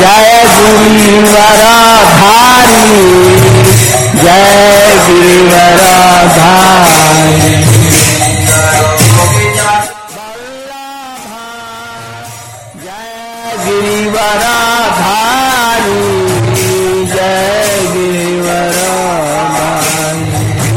जय गिरिवरधारी जय गिरिवरधारी गिरिवरधारी जय Girivardhari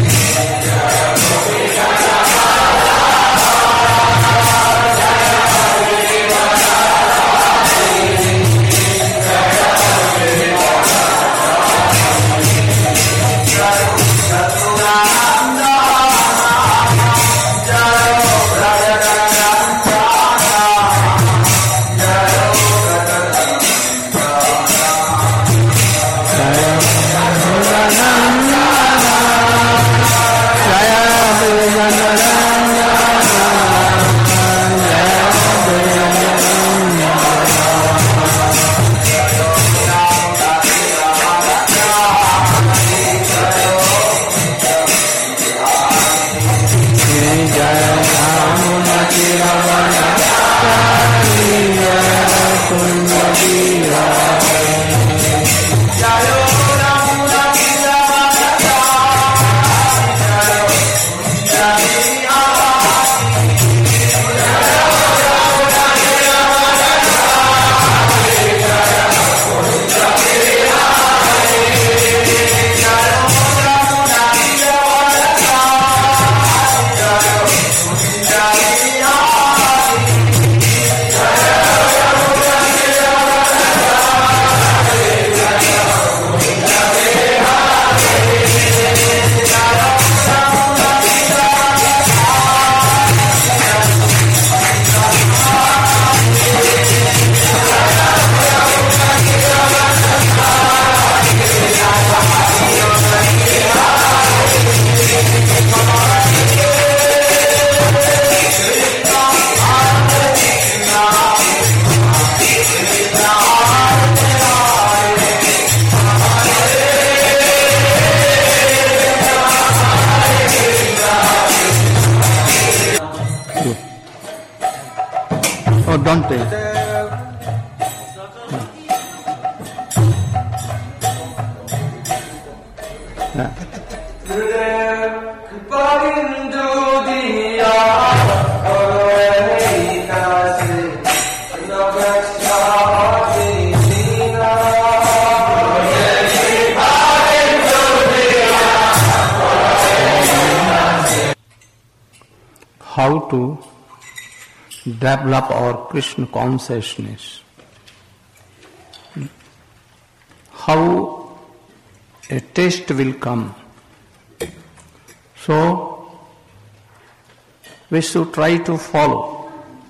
Don't pay. How to develop our Krishna consciousness. How a taste will come. So, we should try to follow.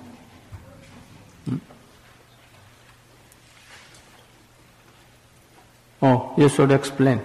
Oh, you should explain.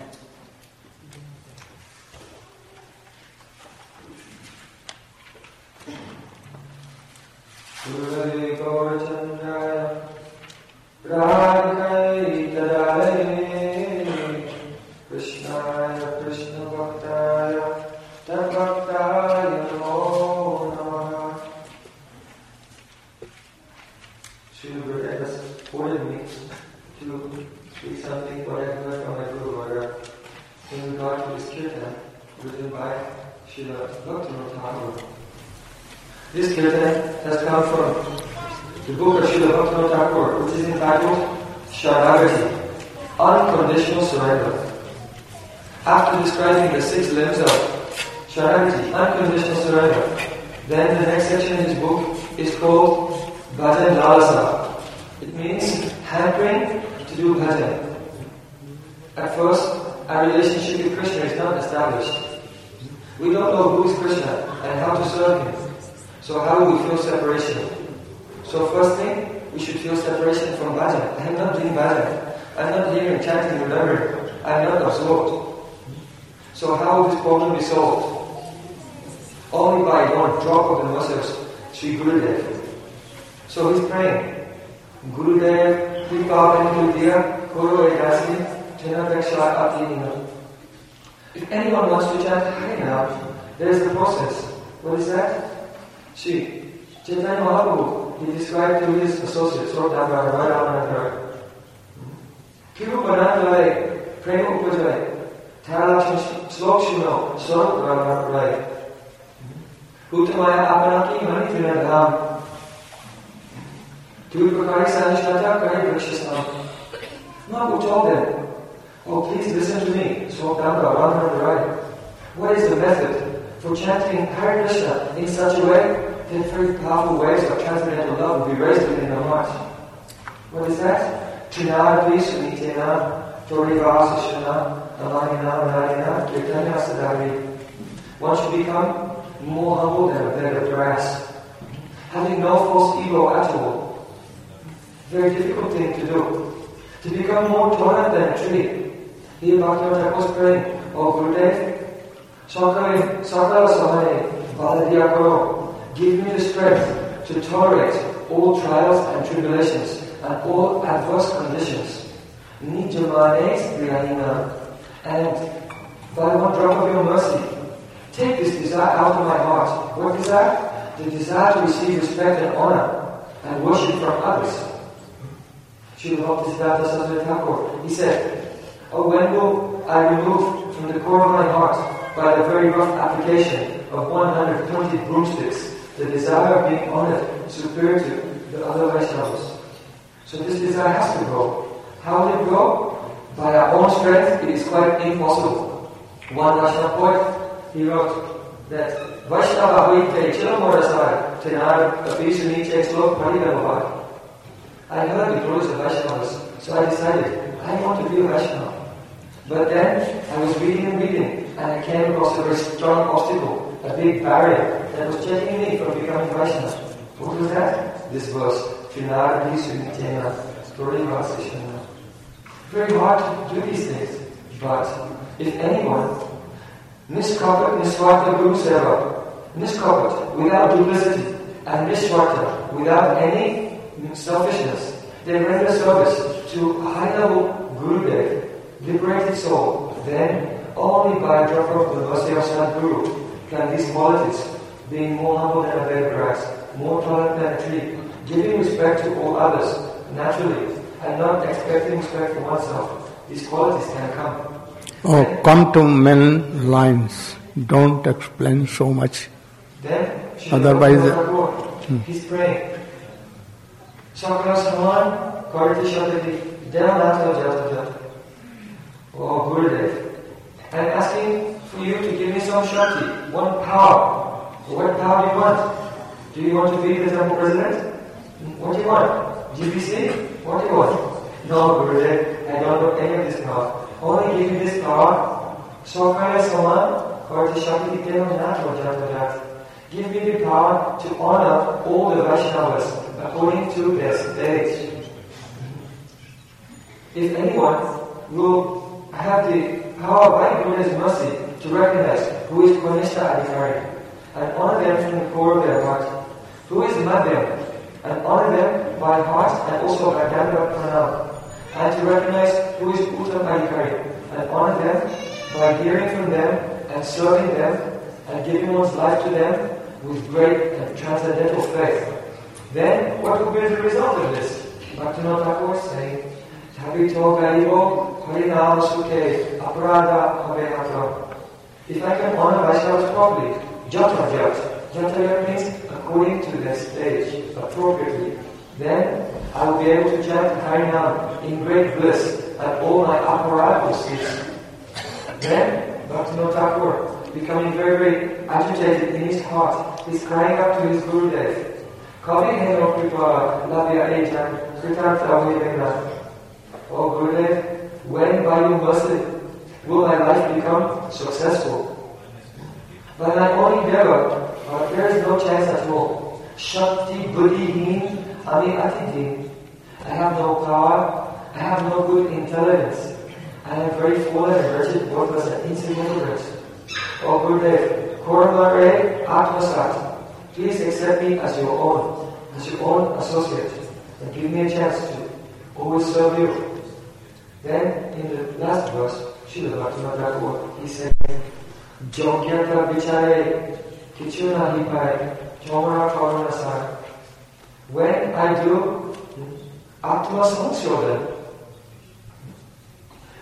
This kirtan has come from the book of Srila Bhaktivinoda Thakur, which is entitled Sharanagati, Unconditional Surrender. After describing the 6 limbs of Sharanagati, Unconditional Surrender, then the next section in his book is called Bhajan Lalasa. It means hankering to do bhajan. At first, our relationship with Krishna is not established. We don't know who is Krishna and how to serve him. So how do we feel separation? So first thing, we should feel separation from bhajan. I am not doing bhajan. I am not hearing, chanting, remembering. I am not absorbed. So how will this problem be solved? Only by one drop of the muscles, Sri Gurudev. So he's praying. Gurudev, Kripa Benudya, Koro Ekasi, Janapeksha Atinina. If anyone wants to chant high enough, there is the process. What is that? Sri Chaitanya Mahaprabhu, he described to his associates, Srotama, Radharana, Kiru Banandale, Prem Upajay, Taralakshmi Slok Shuno, Sorok Rai, Uttamaya Apanaki Mani Trinadham, Tu Prakari Sanishkata Kari Vrikshasam. Now who told them, oh please listen to me, Swakdamba, Radha Rai. What is the method for chanting Hare Krishna in such a way that very powerful waves of transcendental love will be raised within the heart? What is that? Trinadapi Sunitena, Torivasashana, Alanina, Narina, Kirtanya Sadari. One should become more humble than a bed of grass, having no false ego at all. Very difficult thing to do. To become more tolerant than a tree. Here Bhaktivinoda Thakur was praying, O Gurudev, Sakara Sahane, Baladiya Karo, give me the strength to tolerate all trials and tribulations and all adverse conditions. Nijamanes Priyahina. And by one drop of your mercy, take this desire out of my heart. What desire? The desire to receive respect and honor and worship from others. Srila Bhaktisiddhanta Saraswati Thakur, he said, oh, when will I remove from the core of my heart, by the very rough application of 120 broomsticks, the desire of being honored superior to the other Vaishnavas? So this desire has to grow. How will it grow? By our own strength, it is quite impossible. One Vaishnava poet, he wrote that Vaishnava hoite chilamorasai tenara apisuniche slok paridamavad. I heard the glories of Vaishnavas, so I decided, I want to be a Vaishnava. But then, I was reading and I came across a very strong obstacle, a big barrier that was checking me from becoming Vaishnava. What was that? This verse, Trinadapi Sunitena, Torivasashana. Very hard to do these things, but if anyone, Niskapat Niswartha Guru Seva, Niskapat, without duplicity, and Nishwartha, without any selfishness, they render service to a high-level Gurudev, liberated soul, then only by a drop of the mercy of Sadguru can these qualities, being more humble than a blade of grass, more tolerant than a tree, giving respect to all others naturally, and not expecting respect for oneself, these qualities can come. Oh, come to men lines. Don't explain so much. Then, Otherwise, he's praying. Sakara Saman, Karati Shatati, Dhanata Jatata. Oh, Gurudev. I'm asking for you to give me some Shakti, one power. So what power do you want? Do you want to be the temple president? What do you want? GBC? What do you want? No, Gurudev, I don't want any of this power. Only give me this power. Sakara Saman, Karati Shakti, Dhanata Jatata. Give me the power to honor all the Vaishnavas according to their stage. If anyone will have the power by Guru's mercy to recognize who is Kanishta Adhikari and honor them from the core of their heart, who is Madhyam, and honor them by heart and also by Dandava Pranam, and to recognize who is Uttam Adhikari and honor them by hearing from them and serving them and giving one's life to them with great and transcendental faith. Then, what will be the result of this? Bhaktivinoda Thakur is saying, Thabito Garibo Harinama Sukhe Aparada Habehatra. If I can honor Vaishnavas properly, Jata Jat. Jata means according to their stage, appropriately. Then, I will be able to chant Harinam in great bliss and all my aparada will cease. Then, Bhaktivinoda Thakur, becoming very, very agitated in his heart, is crying out to his Gurudev, Kavi Heno Kripa Labhya Ejam Kritartha Vedana. Oh Gurudev, when by your mercy will my life become successful? By my own endeavor, there is no chance at all. Shakti Buddhi Ami Atidhi. I have no power, I have no good intelligence. I am very fallen and wretched, worthless and insignificant. Oh Gurudev, Kormare Atmasat, please accept me as your own associate, and give me a chance to always serve you. Then, in the last verse, Srila Bhaktivinoda Thakur, he said, Jogyata Vichare Kichuna Hipai Chomara Karanasar. When I do Atma Samsyodan,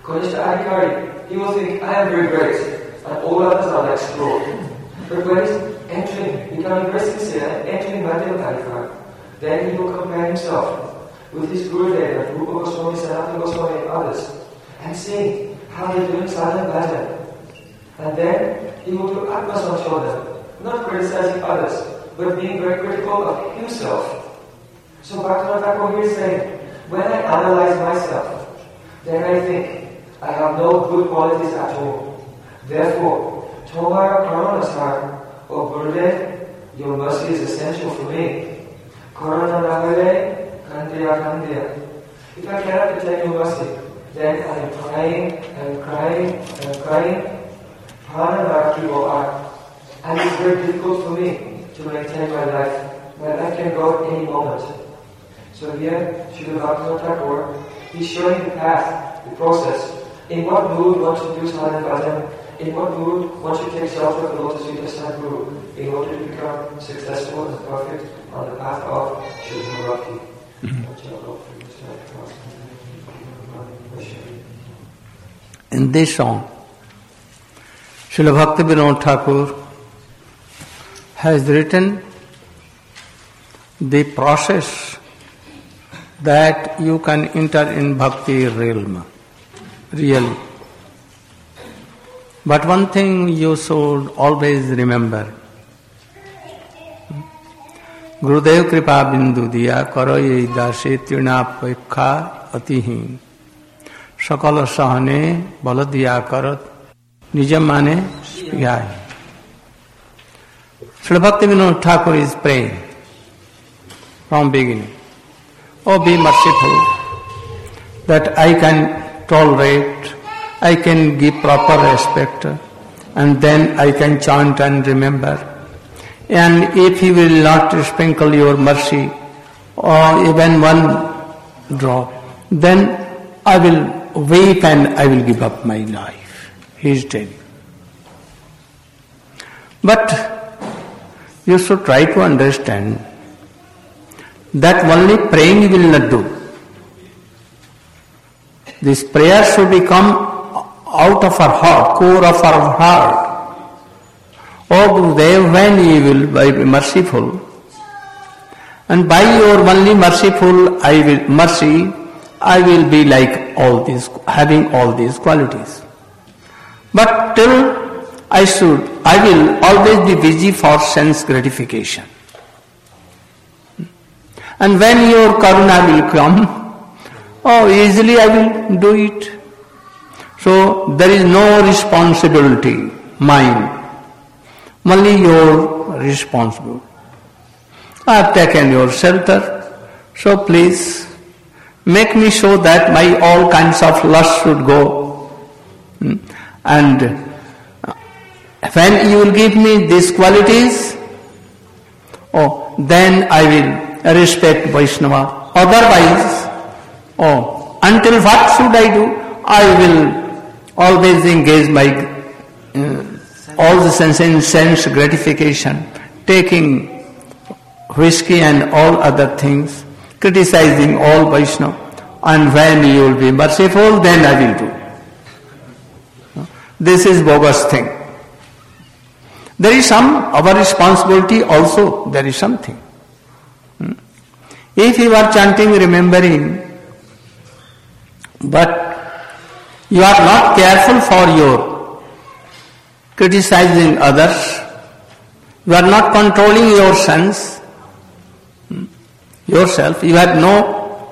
Kanishta Adhikari, he will think, I am very great, and all others are like straw. But when he's entering, becoming very sincere, and entering Madhyama Adhikari, then he will compare himself with his Gurudev, Rupa Goswami, Sanatana Goswami, and others, and see how they're doing sadhana bhajan. And then he will do Atma Sanchodhana, not criticizing others, but being very critical of himself. So Bhaktivinoda Thakur here is saying, when I analyze myself, then I think I have no good qualities at all. Therefore, Tomara Karanasar, O Gurudev, your mercy is essential for me. Karana Nagale, Kandiya Kandiya. If I cannot attain your mercy, then I am crying, and crying, and crying. Prana will act. And it's very difficult for me to maintain my life. My life can go at any moment. So here, Srila Bhaktivinoda Thakur, he's showing the path, the process. In what mood one should do sadhana bhajan, in what mood one should take shelter of the lotus feet of Sadguru in order to become successful and perfect on the path of Shuddha Bhakti. In this song, Srila Bhaktivinoda Thakur has written the process that you can enter in bhakti realm, really. But one thing you should always remember, Gurudev Kripa Bindu Diya Karo Dase Tirna Pekha Atihin Sakala Sahane Baladiya Karat Nijam Mane Spiyai. Srila Bhaktivinoda Thakur is praying from beginning. Oh, be merciful that I can tolerate, I can give proper respect, and then I can chant and remember. And if you will not sprinkle your mercy, or even one drop, then I will weep and I will give up my life. He is telling. But you should try to understand that only praying will not do. This prayer should become out of our heart, core of our heart. Oh Gurudev, when you will be merciful, and by your only mercy, I will be like all these, having all these qualities. But till I will always be busy for sense gratification. And when your karuna will come, easily I will do it. So there is no responsibility, mine. Only your responsibility. I have taken your shelter, so please make me so that my all kinds of lust should go. And when you will give me these qualities, then I will respect Vaishnava. Otherwise, until what should I do? I will always engage my all the sense gratification, taking whiskey and all other things, criticizing all Vaishnava. And when you will be merciful, then I will do. This is bogus thing. There is our responsibility also, there is something. If you are chanting, remembering, but you are not careful for your criticizing others, you are not controlling your sense, yourself, you have no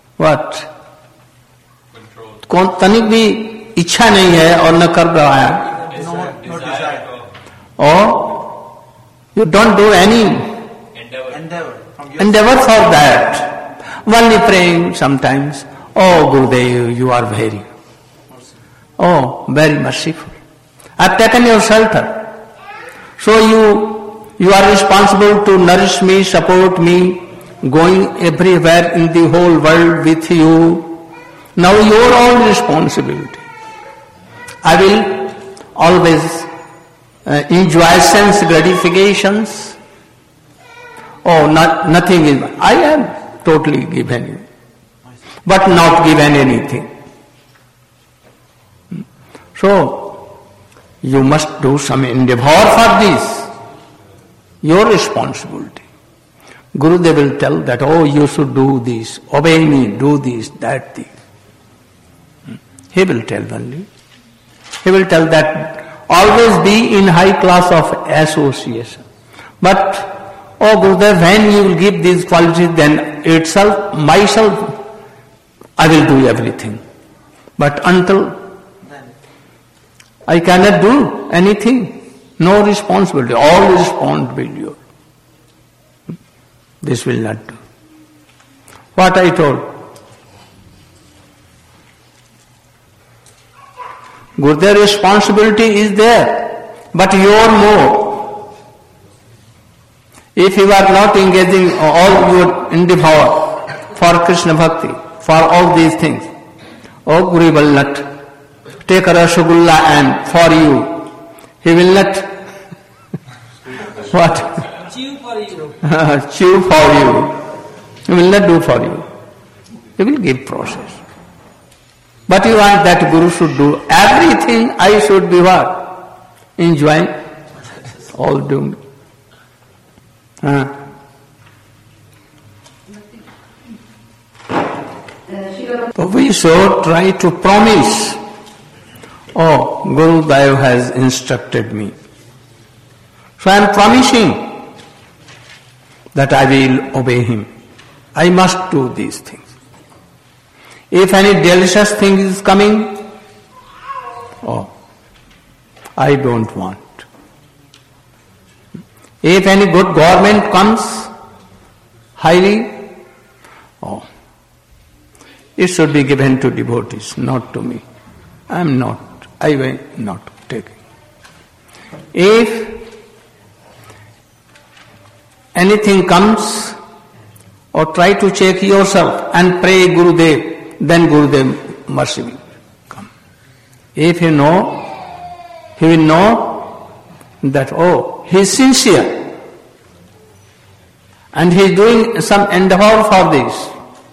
control. तनिक भी इच्छा नहीं है और न कर रहा है, or you don't do any endeavor for that. Only praying sometimes, oh Gurudev, you are very merciful. I have taken your shelter. So you are responsible to nourish me, support me, going everywhere in the whole world with you. Now your own responsibility. I will always enjoy sense gratifications. Nothing is. I am totally given you, but not given anything. So, you must do some endeavor for this. Your responsibility. Gurudev will tell that, oh, you should do this, obey me, do this, that thing. He will tell only. He will tell that always be in high class of association. But, oh Gurudev, when you will give these qualities, then itself, myself, I will do everything. But until I cannot do anything, no responsibility, all responsibility yours. This will not do. What I told. Gurudev's responsibility is there, but your more. If you are not engaging all your endeavor for Krishna Bhakti, for all these things, oh Guru will not take a Rasgulla and for you. He will not what? Chew for you. Chew for you. He will not do for you. He will give process. But you want that Guru should do everything, I should be what? Enjoying all doing. So we should try to promise, oh, Gurudev has instructed me. So I am promising that I will obey him. I must do these things. If any delicious thing is coming, oh, I don't want. If any good government comes, highly, oh, it should be given to devotees, not to me. I will not take it. If anything comes, or try to check yourself and pray Gurudev, then Gurudev mercy will come. If you know, he will know that, oh, he is sincere and he is doing some endeavor for this.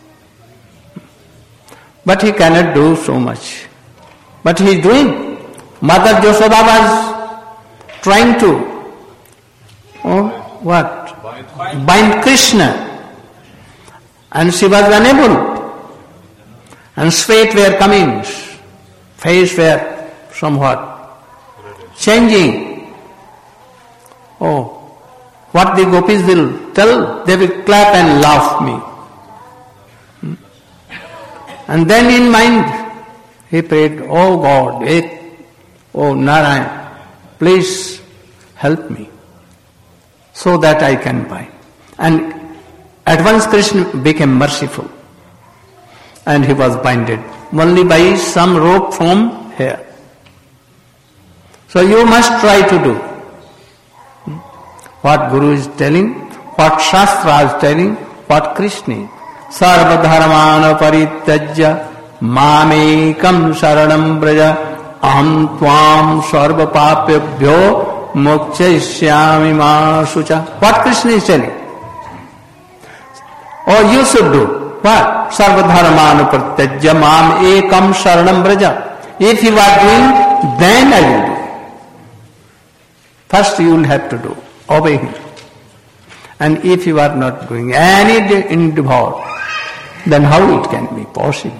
But he cannot do so much. But he is doing. Mother Yashoda was trying to, oh, what? Bind Krishna. And she was unable. And sweat were coming, face were somewhat changing. Oh, what the gopis will tell, they will clap and laugh me. And then in mind, he prayed, oh God, oh Narayan, please help me so that I can bind. And at once Krishna became merciful. And he was binded only by some rope from here. So you must try to do what Guru is telling, what Shastra is telling, what Krishna is. Sarva dharmana parityajya mamekam sharanam braja aham tvam sarva papyabhyo mokshayishyami ma sucha. What Krishna is telling? Oh, you should do. What? Sarvadharmanu pratyajya mam ekam sharanam braja. If you are doing, then I will do. First you will have to do. Obey him. And if you are not doing any endeavor, then how it can be possible?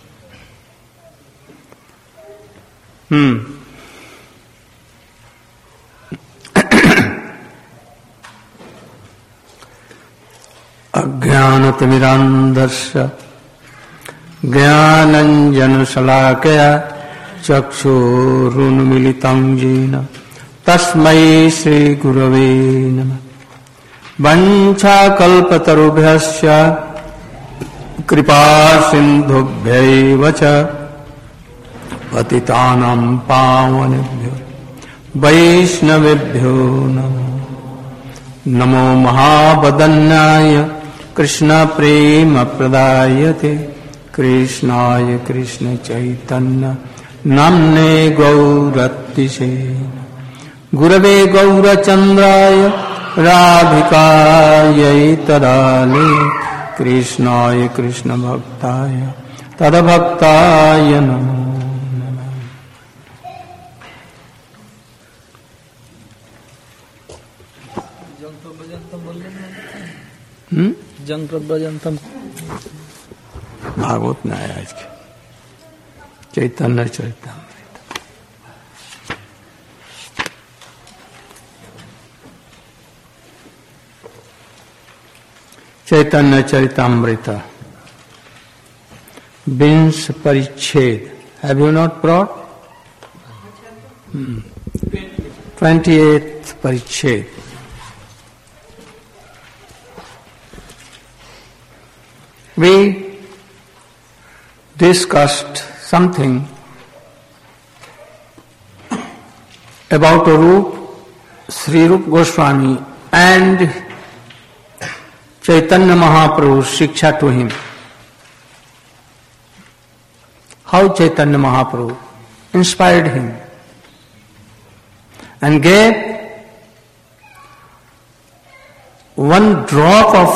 अज्ञानतिमिरान्धस्य ज्ञानञ्जनशलाकया चक्षुरुन्मीलितं येन तस्मै श्रीगुरवे नमः। वञ्चाकल्पतरुभ्यश्च कृपासिन्धुभ्यैव च पतितानां पावनेभ्यो वैष्णवेभ्यो नमो नमो महावदन्याय कृष्ण प्रेम प्रदायते कृष्णाय कृष्ण चैतन्य नाम्ने गौरतिशे गुरवे गौरचन्द्राय राधिकायै तदाले कृष्णाय कृष्ण भक्ताय तदभक्ताय नमो नमः। जन प्रव्रजंतम भागवत में आया आज के चैतन्य चरितामृत। चैतन्य चरितामृत विंश परिच्छेद। Have you not brought? 28th परिच्छेद। We discussed something about Rup, Sri Rup Goswami and Chaitanya Mahaprabhu's Shiksha to him. How Chaitanya Mahaprabhu inspired him and gave one drop of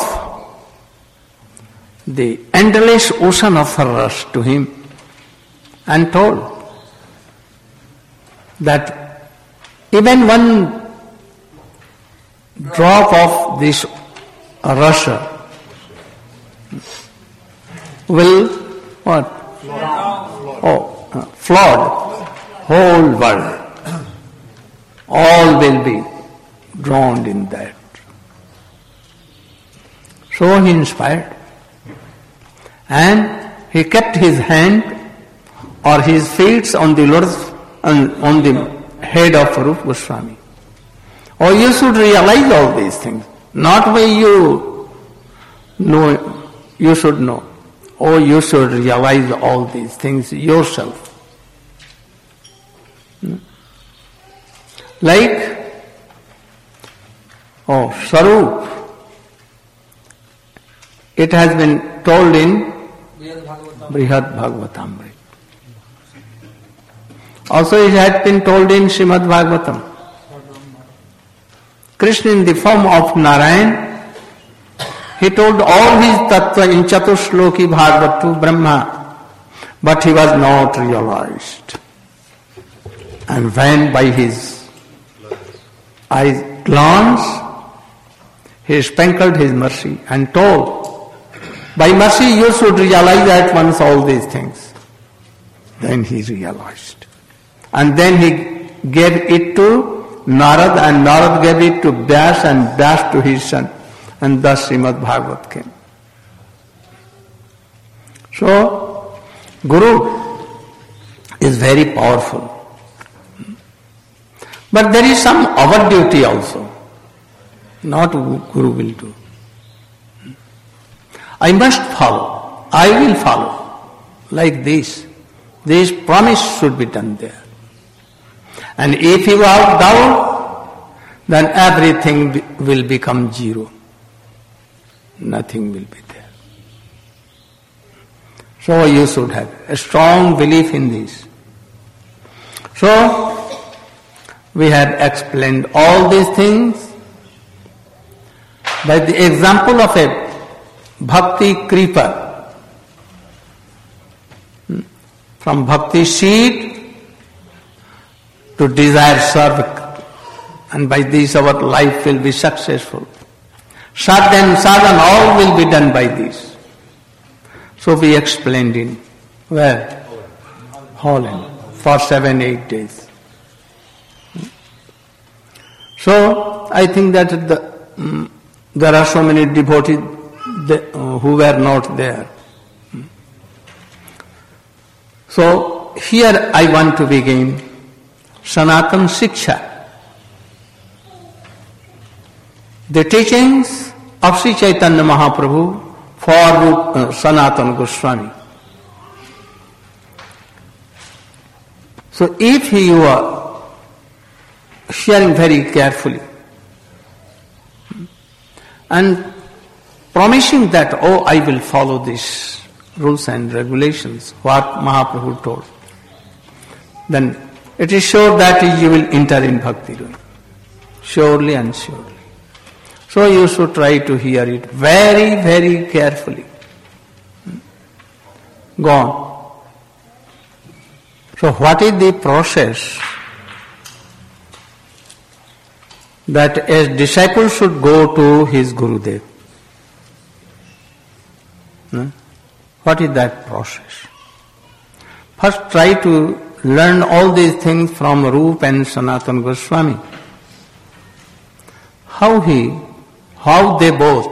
the endless ocean of her rasa to him and told that even one drop of this rasa will what? Flood whole world. All will be drowned in that. So he inspired. And he kept his hand or his feet on the Lord's, on the head of Rupa Goswami. Oh, you should realize all these things. Not by you know, you should know. Oh, you should realize all these things yourself. Like, Sarup. It has been told in Brihad Bhagavatamrita. Also it had been told in Srimad Bhagavatam. Krishna in the form of Narayan, he told all his tattva in Chatushloki Bhagavad to Brahma, but he was not realized. And when by his eyes glance, he sprinkled his mercy and told, by mercy you should realize at once all these things. Then he realized. And then he gave it to Narad, and Narad gave it to Vyas, and Vyas to his son. And thus Srimad Bhagavat came. So, Guru is very powerful. But there is some our duty also. Not Guru will do. I must follow. I will follow. Like this. This promise should be done there. And if you have doubt, then everything will become zero. Nothing will be there. So you should have a strong belief in this. So, we had explained all these things by the example of a bhakti creeper. From bhakti seed to desire serve, and by this our life will be successful. Sadhan, all will be done by this. So we explained in where? Holland, for 7-8 days. So I think that there are so many devotees who were not there. So here I want to begin Sanatan Shiksha. The teachings of Sri Chaitanya Mahaprabhu for Sanatana Goswami. So if you are hearing very carefully and promising that, I will follow these rules and regulations, what Mahaprabhu told, then it is sure that you will enter in Bhakti. Surely and surely. So you should try to hear it very, very carefully. Go on. So what is the process that a disciple should go to his Gurudev? What is that process? First try to learn all these things from Rupa and Sanatana Goswami. How they both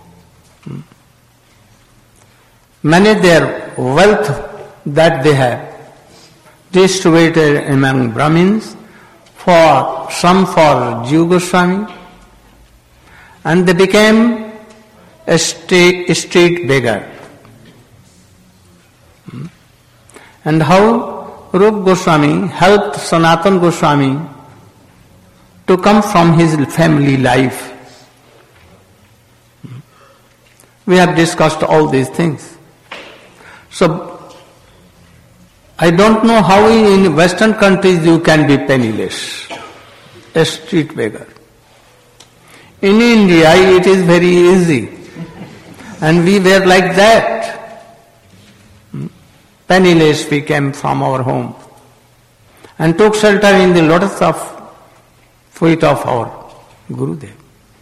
manage their wealth that they have distributed among Brahmins, some for Jiva Goswami, and they became a street beggar. And how Rupa Goswami helped Sanatana Goswami to come from his family life. We have discussed all these things. So, I don't know how in Western countries you can be penniless, a street beggar. In India it is very easy, and we were like that. Penniless we came from our home and took shelter in the lotus of feet of our Gurudev.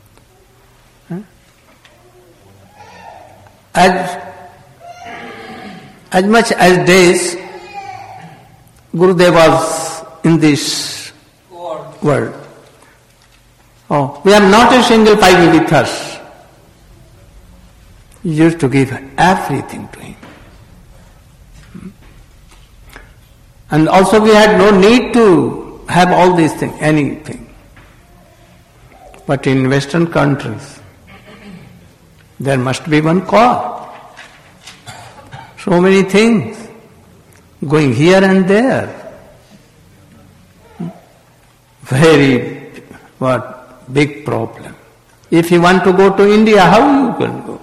As much as days Gurudev was in this world, we have not a single pipe with us. He used to give everything to him. And also we had no need to have all these things, anything. But in Western countries, there must be one cause. So many things going here and there. Very big problem. If you want to go to India, how you can go?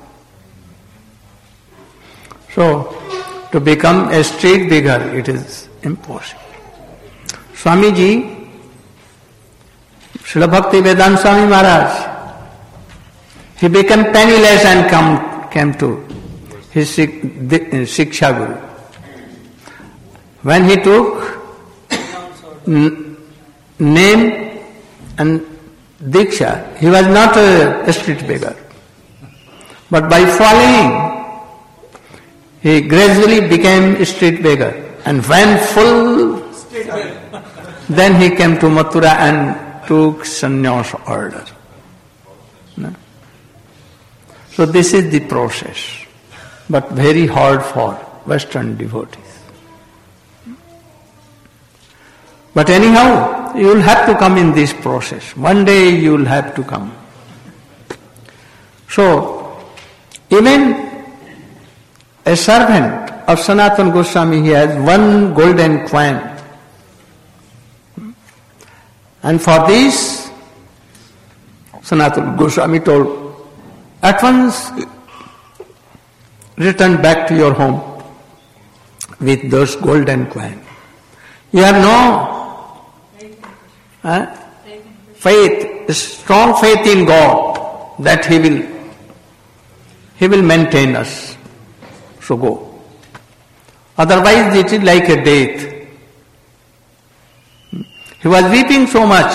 So, to become a street beggar, it is impossible. Swamiji, Srila Bhakti Vedanta Swami Maharaj, he became penniless and came to his Shiksha Guru. When he took name and Diksha, he was not a street beggar. But by following, he gradually became a street beggar. And when full, then he came to Mathura and took sannyas order. No? So this is the process, but very hard for Western devotees. But anyhow, you will have to come in this process. One day you will have to come. So, even a servant of Sanatana Goswami, he has one golden coin. And for this, Sanatana Goswami told, at once return back to your home with those golden coins. You have no faith, strong faith in God that He will maintain us. So go. Otherwise it is like a death. He was weeping so much,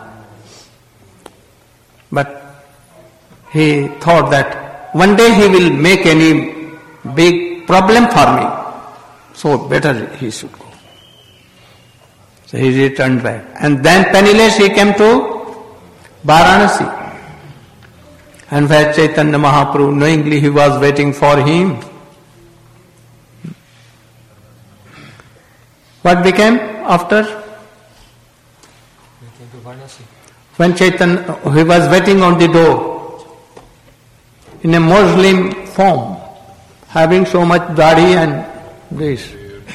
but he thought that one day he will make any big problem for me, so better he should go. So he returned back. And then penniless he came to Varanasi. And where Chaitanya Mahaprabhu, knowingly he was waiting for him. What became after? When Chaitanya, he was waiting on the door in a Muslim form, having so much dadi and this.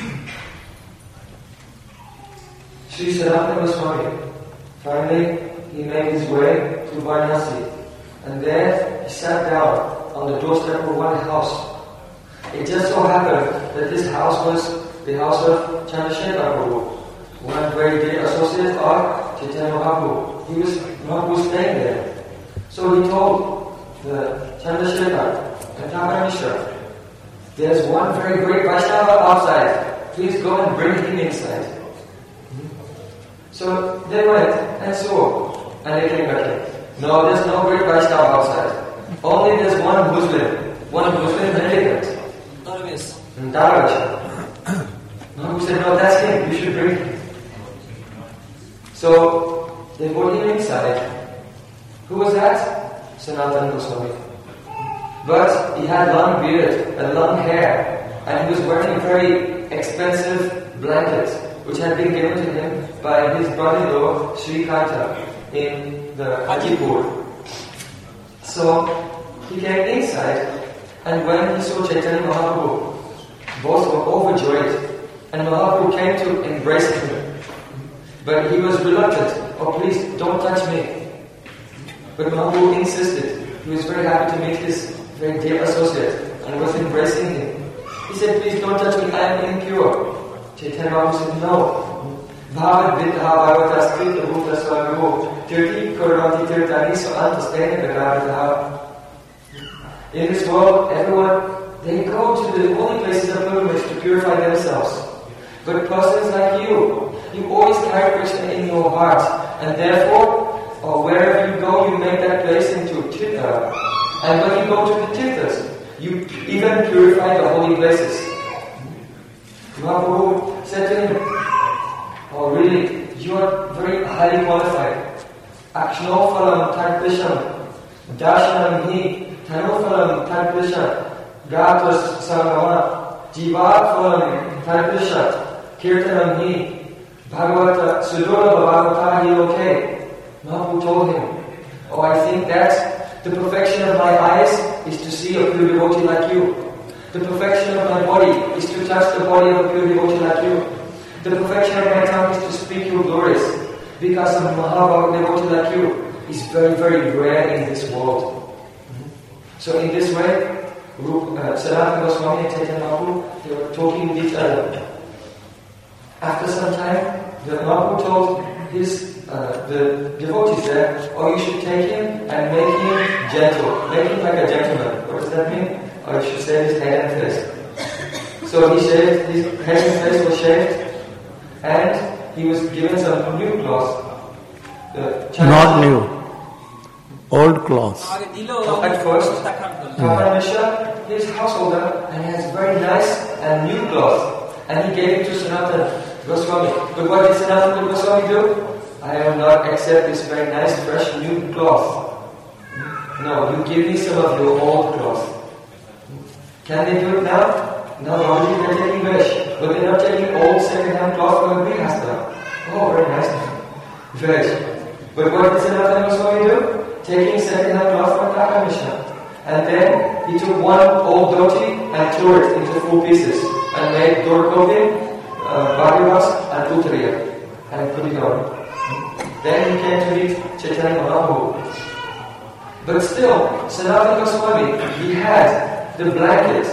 Sri Sanatana Goswami, finally he made his way to Varanasi, and there he sat down on the doorstep of one house. It just so happened that this house was the house of Chandrasekhar Prabhu, one very dear associate of Chaitanya Mahaprabhu. He was staying there. So he told the Chandrasekhar and Thakur, there's one very great Vaishnava outside. Please go and bring him inside. So they went and saw, and they came back. No, there's no great Vaishnava outside. Only there's one Muslim mendicant. And Daravacha. Mahaprabhu said, no, that's him, you should bring him. So they brought him inside. Who was that? Sanatana Goswami. But he had long beard and long hair, and he was wearing a very expensive blanket, which had been given to him by his brother-in-law, Sri Kanta, in the Hajipur. So he came inside, and when he saw Chaitanya Mahaprabhu, both were overjoyed, and Mahaprabhu came to embrace him. But he was reluctant. Oh, please, don't touch me. But Mahaprabhu insisted. He was very happy to meet his very dear associate and was embracing him. He said, please don't touch me, I am impure. Chaitanya Mahaprabhu said, no. Bhavat vidha bhagavatas krita bhuta swagaho tirti karanti tirtani so antastena bhagavataha. In this world, everyone, they go to the holy places of pilgrimage to purify themselves. But persons like you always carry Krishna in your heart, and therefore, or wherever you go, you make that place into tirtha. And when you go to the tirthas, you even purify the holy places. Mahaprabhu said to him, oh really, you are very highly qualified. Akshnofalam tadpisham, darshanam hi, tanofalam tadpisham, gatas sarvama, jivatfalam tadpishat, kirtanam hi, bhagavata sudurlabha bhagavata hi loke. Mahaprabhu told him, oh, I think that the perfection of my eyes is to see a pure devotee like you. The perfection of my body is to touch the body of a pure devotee like you. The perfection of my tongue is to speak your glories. Because a Mahabhagavad devotee like you is very, very rare in this world. So in this way, Sanatana Goswami and Chaitanya Mahaprabhu, they were talking with each other. After some time, the Mahaprabhu told the devotees there, oh, you should take him and make him gentle, make him like a gentleman. What does that mean? Or you should shave his head and face. So he shaved, his head and face was shaved, and he was given some new clothes. Not new, old clothes. At first, Tata Mishra, he is householder, and he has very nice and new clothes, and he gave it to Sanatana Goswami. But what did Sanatana Goswami do? I will not accept this very nice, fresh, new cloth. No, you give me some of your old cloth. Can they do it now? No, only they're taking vesh. But they're not taking old second-hand cloth from a big hospital. Oh, very nice. Vesh. But what did Sanatana Goswami do? Taking second-hand cloth from Tata Mishra. And then he took one old dhoti and tore it into 4 pieces and made door clothing, bhagavas and uttariya and put it on. Then he came to meet Chaitanya Mahaprabhu. But still, Sanatana Goswami, he had the blanket.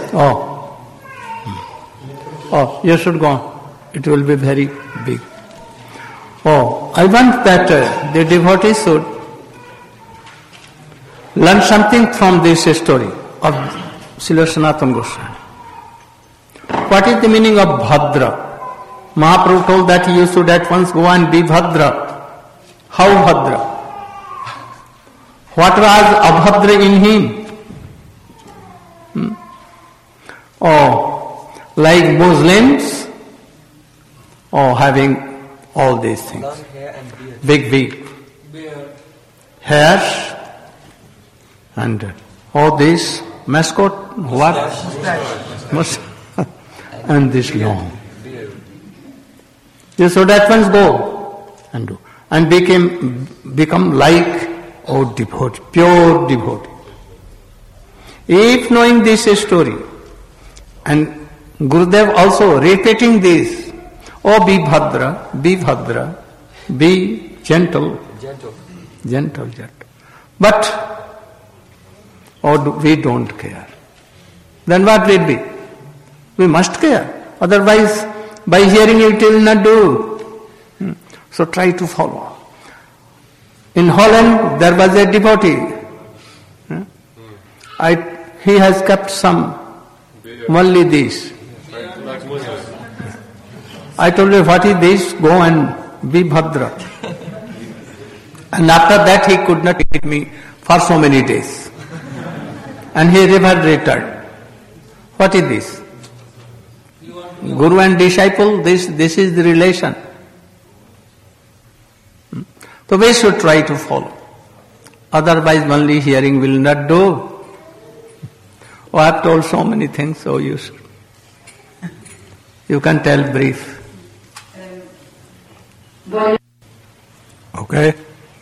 Oh, you should go on. It will be very big. Oh, I want that the devotees should learn something from this story of Srila Sanatana Goswami. What is the meaning of Bhadra? Mahaprabhu told that you should at once go and be Bhadra. How Bhadra? What was Abhadra in him? Oh, like Muslims, having all these things. Long hair and beard. Big Beard. hairs and all this mascot, what? And this long. You should at once go and do. And become like devotee, pure devotee. If knowing this story, and Gurudev also repeating this, be Bhadra, be gentle. But, we don't care. Then what will be? We must care. Otherwise, by hearing it will not do. So try to follow. In Holland, there was a devotee. He has kept some, only this. I told him, what is this? Go and be Bhadra. And after that he could not eat me for so many days. And he never returned. What is this? Guru and disciple, this is the relation. So we should try to follow. Otherwise only hearing will not do. Oh, I have told so many things, so you can tell brief. Okay.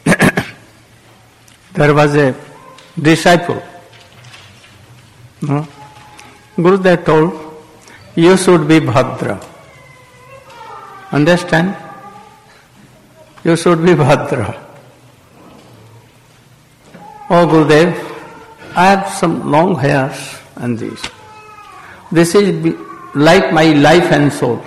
There was a disciple. Gurudev told, you should be Bhadra. Understand? You should be Bhadra. Oh Gurudev, I have some long hairs and this. This is like my life and soul.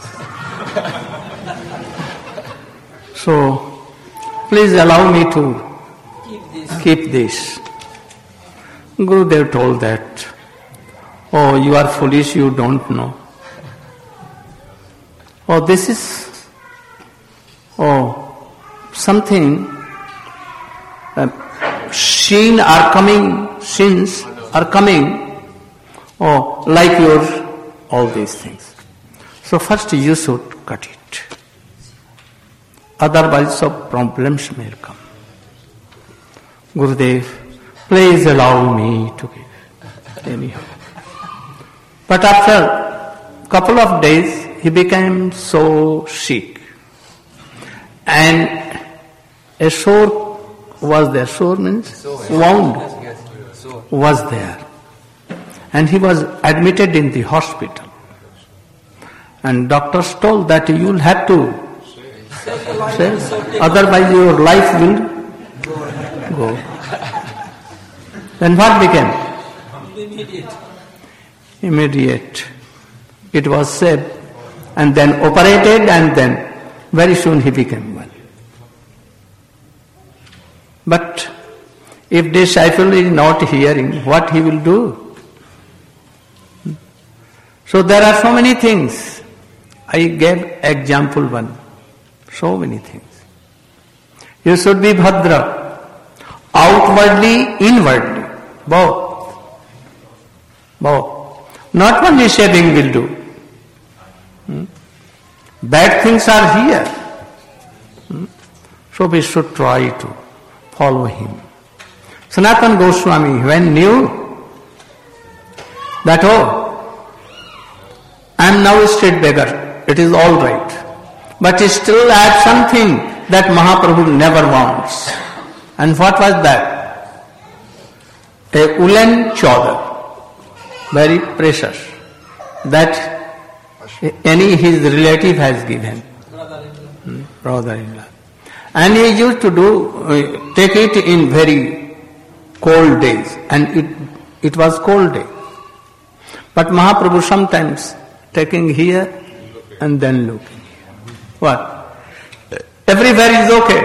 So, please allow me to keep this. Gurudev told that, oh, you are foolish, you don't know. Oh, this is, something, sins are coming, like yours, all these things. So first you should cut it. Otherwise some problems may come. Gurudev, please allow me to give. Anyhow. But after couple of days, he became so sick. And a sore was there. Sore means wound was there. And he was admitted in the hospital. And doctors told that you will have to save, otherwise your life will go. Then what became? Immediate. It was saved and then operated and then very soon he became well. But if disciple is not hearing, what he will do? So there are so many things. I gave example one. So many things. You should be Bhadra. Outwardly, inwardly. Both. Not only shaving will do. Bad things are here. So we should try to follow him. Sanatana Goswami, when knew that, I am now a street beggar, it is all right. But still I have something that Mahaprabhu never wants. And what was that? A woolen chadar, very precious, that his relative has given. Brother-in-law. And he used to take it in very cold days, and it was cold day. But Mahaprabhu sometimes taking here and then looking here. What? Everywhere is okay.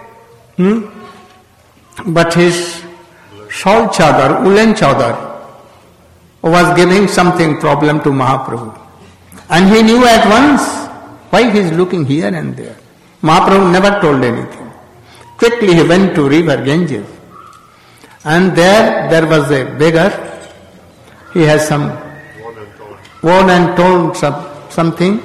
But his shawl chadar, woolen chadar, was giving something problem to Mahaprabhu. And he knew at once why he is looking here and there. Mahaprabhu never told anything. Quickly he went to river Ganges. And there was a beggar. He has some worn and torn something.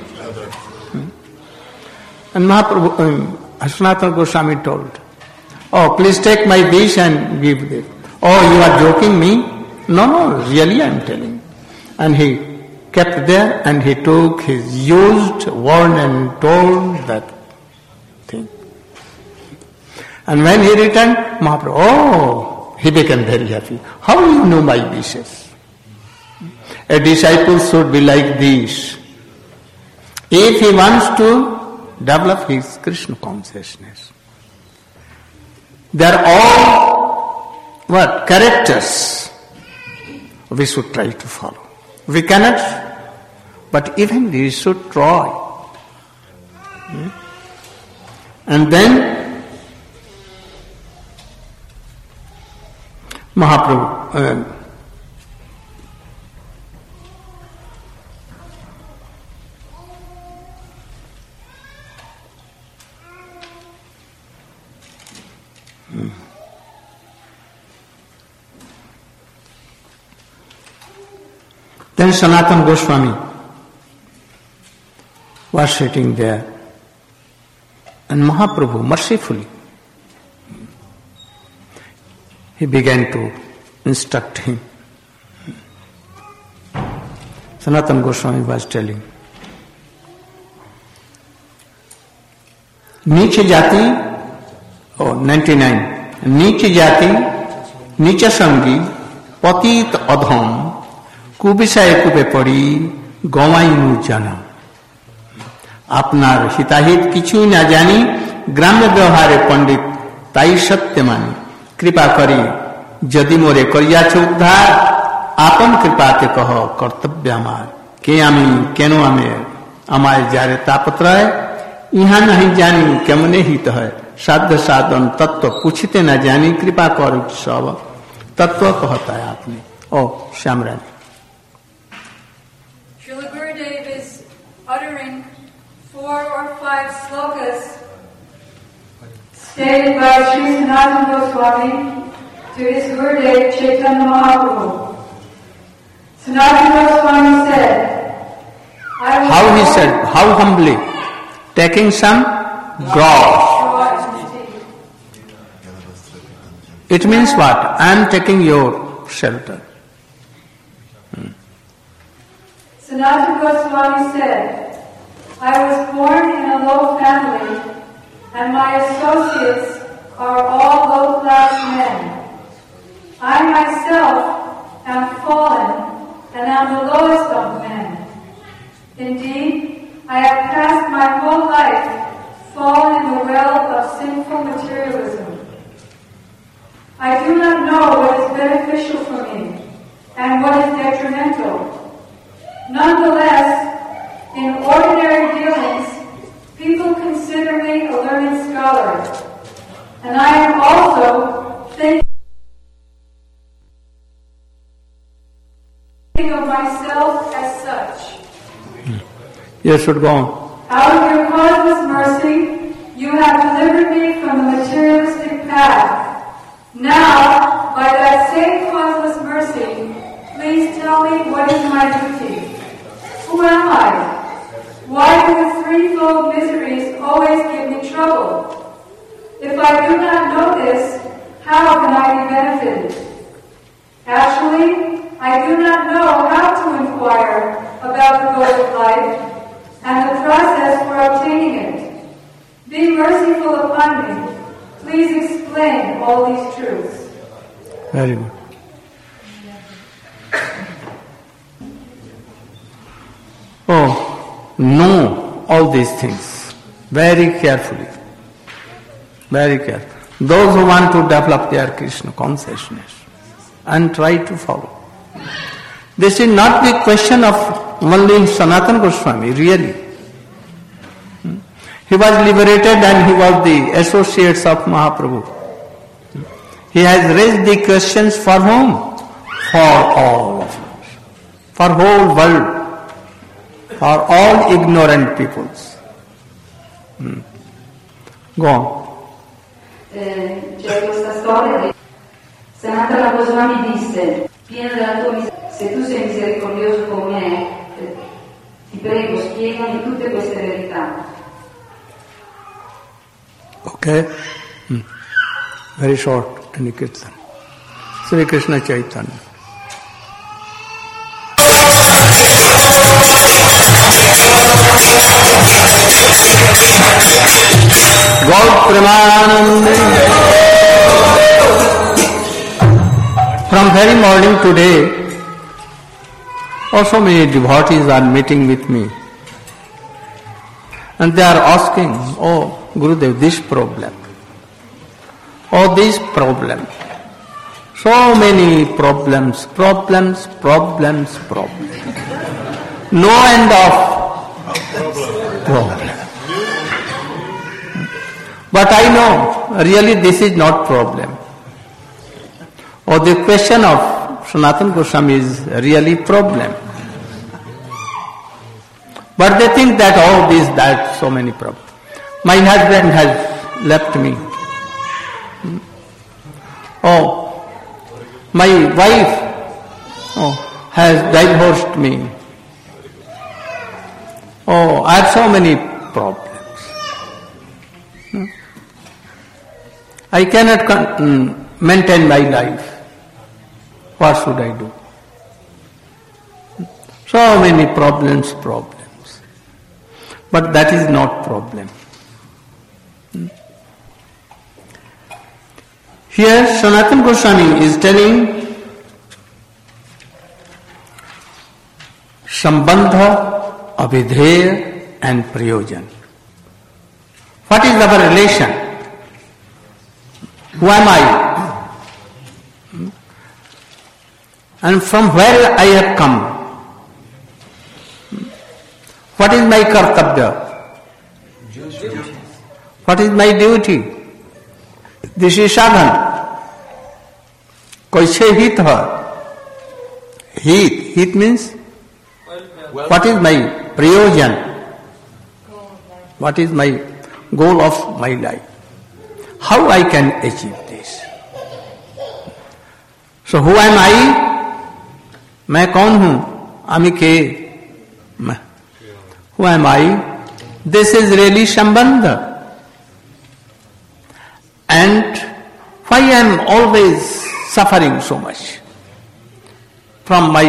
And Mahaprabhu, Sanatana Goswami told, oh, please take my dish and give this. Oh, you are joking me? No, really I am telling. And he kept there and he took his used, worn and torn that thing. And when he returned, Mahaprabhu, he became very happy. How you know my dishes? A disciple should be like this. If he wants to develop his Krishna consciousness. They are all characters we should try to follow. We cannot, but even we should try. And then Mahaprabhu then Sanatana Goswami was sitting there. And Mahaprabhu, mercifully, he began to instruct him. Sanatana Goswami was telling, नीच जाति, 99, नीच जाति, नीच संगी, पतित अधम, कुविषय coupe पड़ी, गवाइनु जन्म। आपनार हिताहित किछु न जानी, ग्राम्य व्यवहारे पंडित ताई सत्य मानी, कृपा करी जदि मोरे करियाछ उद्धार, आपन कृपाते कह कर्तव्य आमार, के आमी केनो आमे आमाय जारे तापत्रय, यहाँ नहीं जानी केमने हित है, साध्य साधन तत्व पूछते न जानी, कृपा कर सब तत्व कहता है आपने। ओ Shyamraj, Srila Gurudev is uttering 4 or 5 slokas stated by Sri Sanatana Goswami to his Gurudev Chaitanya Mahaprabhu. Sanatana Goswami said, how he said, how humbly, taking some grass. It means what? I am taking your shelter. Sanatana Goswami said, I was born in a low family and my associates are all low-class men. I myself am fallen and am the lowest of men. Indeed, I have passed my whole life fallen in the well of sinful materialism. I do not know what is beneficial for me and what is detrimental. Nonetheless, in ordinary dealings, people consider me a learned scholar, and I am also thinking of myself as such. You should go on. Out of your causeless mercy, you have delivered me from the materialistic path. Now, by that same causeless mercy, please tell me what is my duty. Who am I? Why do the threefold miseries always give me trouble? If I do not know this, how can I be benefited? Actually, I do not know how to inquire about the goal of life and the process for obtaining it. Be merciful upon me. Please explain all these truths. Very good. Oh, know all these things very carefully. Very carefully. Those who want to develop their Krishna consciousness and try to follow. This is not the question of only Sanatana Goswami, really. He was liberated and he was the associates of Mahaprabhu. He has raised the questions for whom? For all of us. For whole world. For all ignorant peoples. Go on. C'è questa storia di Sanatana Goswami disse, pieno della tua misericordia, se tu sei misericordioso con me, ti prego, spiegami tutte queste verità. Okay? Very short, any kirtan. Sri Krishna Chaitanya. Gaur Premanande. From very morning today, also many devotees are meeting with me. And they are asking, oh Gurudev, this problem. Oh, this problem. So many problems. No end of problem. But I know, really this is not problem. Or the question of Sanatana Goswami is really problem. But they think that, oh, this, that, so many problems. My husband has left me. Oh, my wife has divorced me. Oh, I have so many problems. I cannot maintain my life. What should I do? So many problems. But that is not problem. Here Sanatana Goswami is telling Sambandha, Abhidheya and Prayojan. What is our relation? Who am I? And from where I have come? What is my kartabya? What is my duty? This is sadhana. Kaise hit hai? Hit means what is my prayojan? What is my goal of my life? How I can achieve this? So who am I? मैं कौन हूं? आमी के? Who am I? This is really Sambandha. And why I am always suffering so much? From my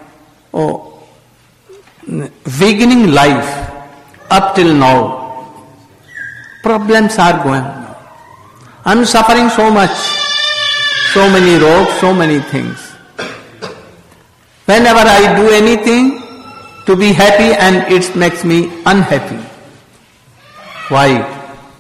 beginning life up till now, problems are going on. I am suffering so much, so many rogues, so many things. Whenever I do anything to be happy and it makes me unhappy. Why?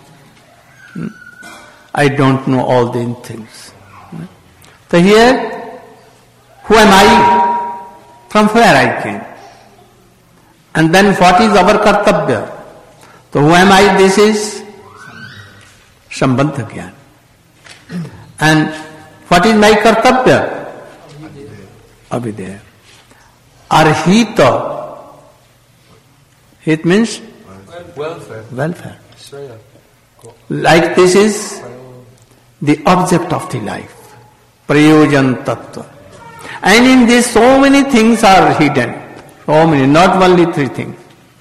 I don't know all these things. So here, who am I? From where I came? And then what is our kartabya? So who am I? This is Sambandha Gyan. And what is my kartabya? Abhidheya. Arhita. It means welfare. Like this is the object of the life. Prayojan tattva. And in this so many things are hidden. So many, not only three things.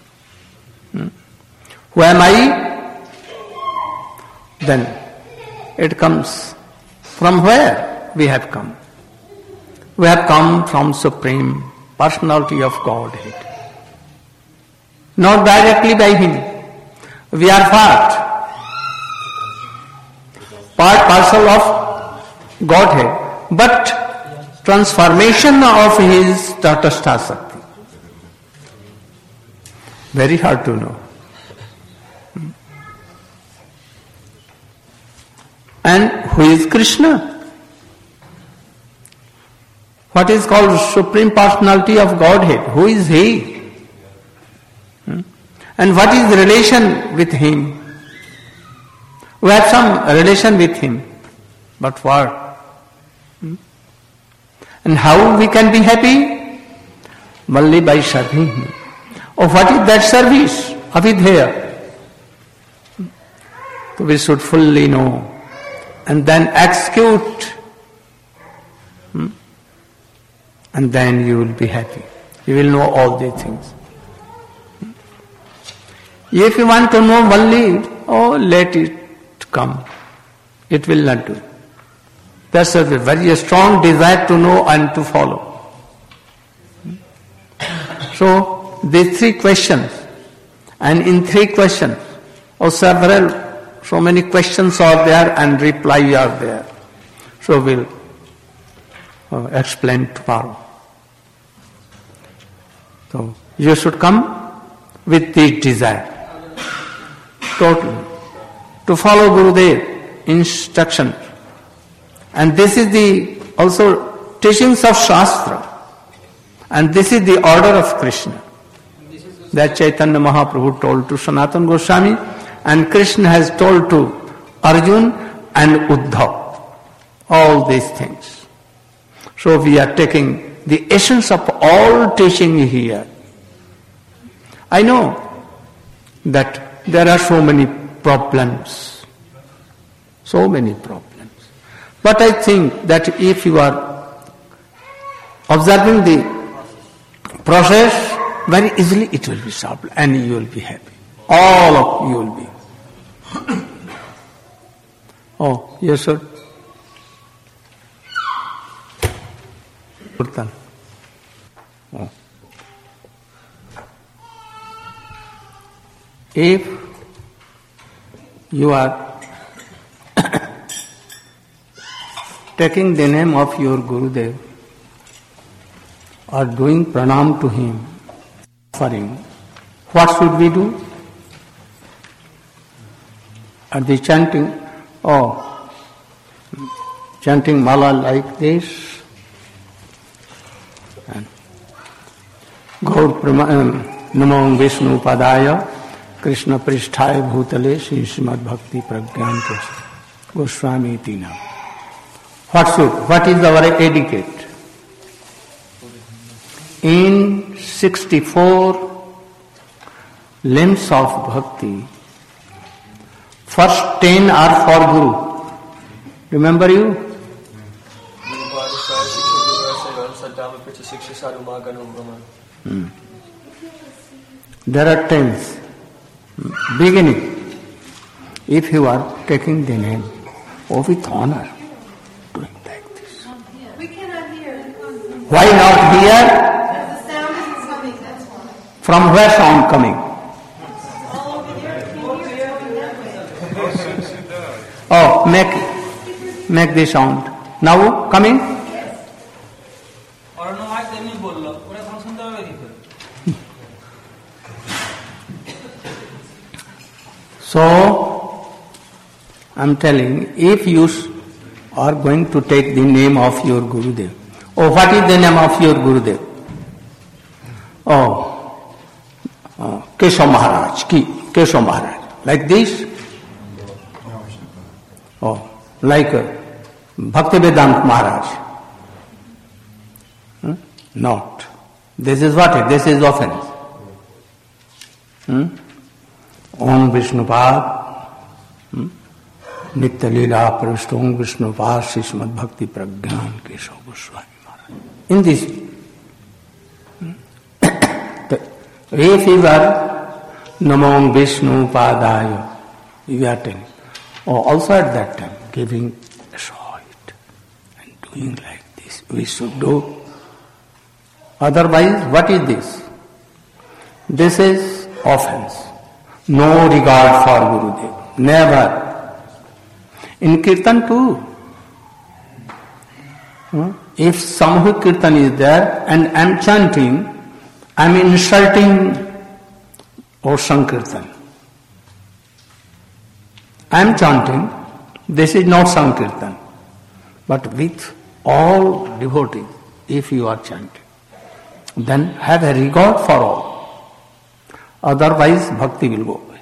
Who am I? Then it comes from where we have come. We have come from Supreme Personality of Godhead. Not directly by Him. We are part parcel of Godhead, but transformation of His Tatastha Shakti. Very hard to know. And who is Krishna? What is called Supreme Personality of Godhead? Who is He? And what is the relation with Him? We have some relation with Him, but what? And how we can be happy? Only by serving Him. Oh, what is that service? Abhidheya. So we should fully know and then execute. And then you will be happy. You will know all these things. If you want to know only, let it come. It will not do. That's a very strong desire to know and to follow. So, these three questions, and in three questions, or so many questions are there and reply are there. So we'll explain tomorrow. So, you should come with this desire. Totally. To follow Gurudev instruction. And this is the also teachings of Shastra. And this is the order of Krishna. That Chaitanya Mahaprabhu told to Sanatana Goswami, and Krishna has told to Arjun and Uddhav. All these things. So we are taking the essence of all teaching here. I know that there are so many problems. So many problems. But I think that if you are observing the process, very easily it will be solved and you will be happy. All of you will be. Oh, yes, sir. Oh. If you are taking the name of your Gurudev or doing pranam to him, offering, what should we do? Are they chanting? Oh, chanting mala like this? And Gaur Namo Vishnu Padaya Krishna Pristhaya Bhutale Sri Srimad Bhakti Pragyan Goswami Tina. What is our etiquette? In 64 limbs of bhakti, first 10 are for Guru. Remember you? There are 10s. Beginning, if you are taking the name, with honor, doing like this. We cannot hear. Why not hear? The sound isn't coming, that's why. From where sound coming? All over here, can you hear it going that way? Oh, make the sound. Now coming? So, I am telling, if you are going to take the name of your Gurudev, what is the name of your Gurudev? Keshav Maharaj, Keshav Maharaj, like this? Like Bhaktivedanta Maharaj? Not. This is what? This is offense. Om Vishnupad, Nitya Leela Pravishta Om Vishnupad Srimad Bhakti Pragyan Keshav Goswami Maharaj. In this, if you are Namo Vishnu Padaya, you are telling. Also at that time, giving a sight and doing like this, we should do. Otherwise, what is this? This is offense. No regard for Gurudev. Never. In Kirtan too. If Samahik Kirtan is there and I am chanting, I am insulting Sankirtan. I am chanting, this is not Sankirtan. But with all devotees, if you are chanting, then have a regard for all. Otherwise, bhakti will go away.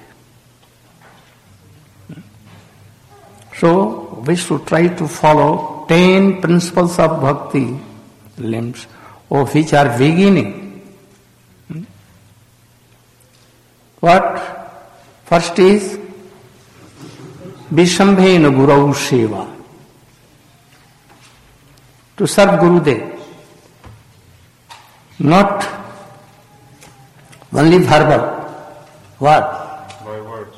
So, we should try to follow 10 principles of bhakti limbs, which are beginning. What? First is Vishambhena Gurau Seva. To serve Gurudev. Not only verbal. What? By words.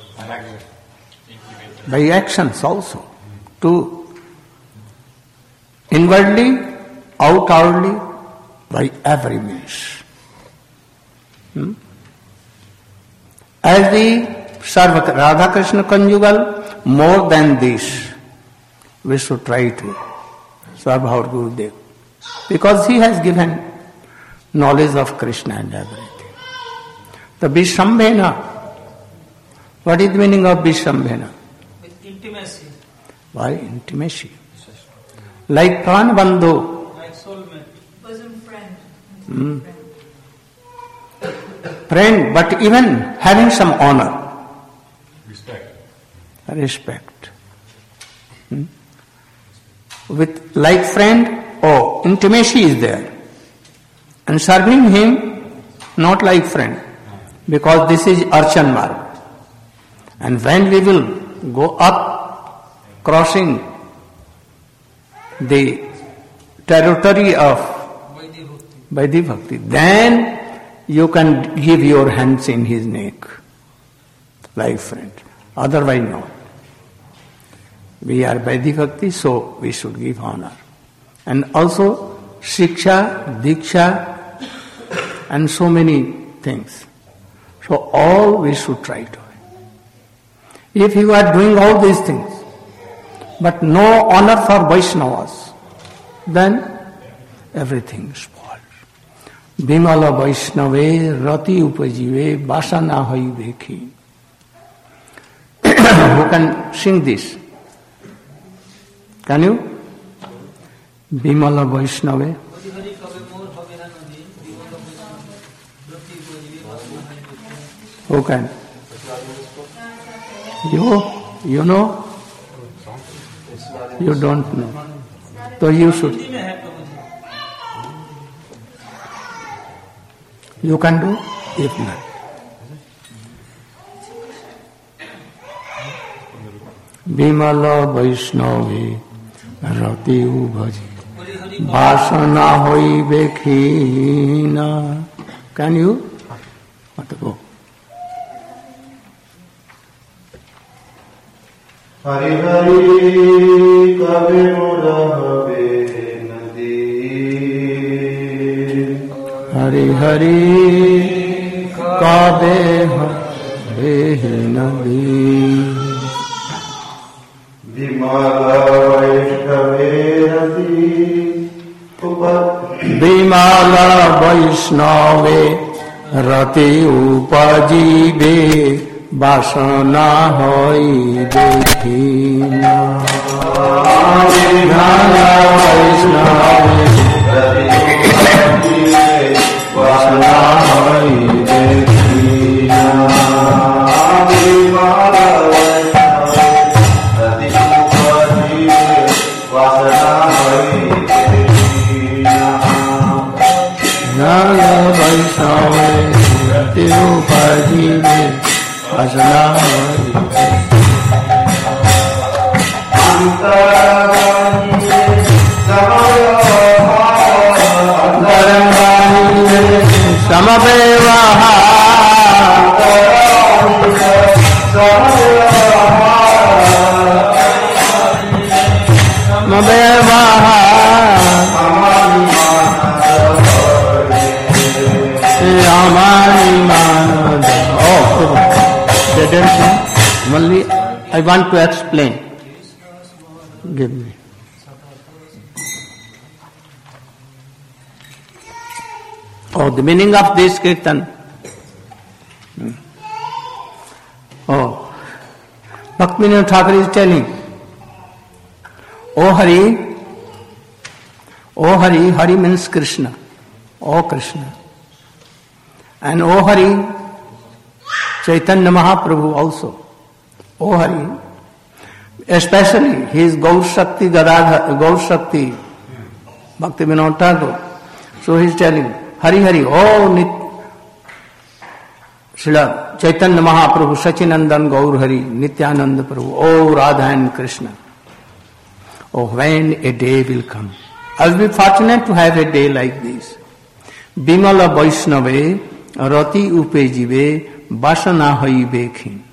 By actions also. To inwardly, outwardly, by every means. As we serve Radha Krishna conjugal, more than this, we should try to serve our Gurudev. Because he has given knowledge of Krishna and everything. The Vishambhena, what is the meaning of Vishambhena? With intimacy. Why intimacy? Like Pranabandhu. Like soulmate. Bosom friend. Friend, but even having some honor. Respect. With like friend, intimacy is there. And serving him, not like friend. Because this is Archan Marg. And when we will go up, crossing the territory of Vaidhi Bhakti, then you can give your hands in his neck, like friend. Otherwise not. We are Vaidhi Bhakti, so we should give honor. And also Shiksha, Diksha, and so many things. So all we should try to. If you are doing all these things, but no honor for Vaishnavas, then everything spoils. Bimala Vaishnave Rati Upajive Vasana Hai Bekhi. Who can sing this? Can you? Bimala Vaishnave. Who can? You know? You don't know. So you should. You can do? If not. Bimala Vaishnave Rati Ubhaji Vasana Hoi Bekhina. Can you? What to go? Hari Hari Kabe Murahave Nadi. Hari Hari Kabe Have Nadi. Bimala Vaishnave Rati Bimala Vaishnave Rati Upajive Vasana Hoi Bekhina. Bimala Vaishnave Rati Upajive Vasana Hoi Bekhina. Bimala Vaishnave Rati Upajive Vasana Hoi Bekhina. Bimala Vaishnave Rati Upajive Vasana Hoi Samabevaha Samabevaha Amani Manada. Oh, they didn't know. Only I want to explain. Give me. Oh, the meaning of this kirtan. Oh, Bhaktivinoda Thakur is telling, Oh Hari, Hari means Krishna. Oh Krishna. And Oh Hari, Chaitanya Mahaprabhu also. Oh Hari, especially he is Gaur Shakti Gadadhar, Gaur Shakti Bhaktivinoda Thakur. So he is telling, Hari Hari, oh Srila Chaitanya Mahaprabhu, Sachinandan Gaur Hari, Nityananda Prabhu, oh Radha and Krishna. Oh, when a day will come. I will be fortunate to have a day like this. Bimala Vaishnave Rati Upajive Vasana Hai Bekhin.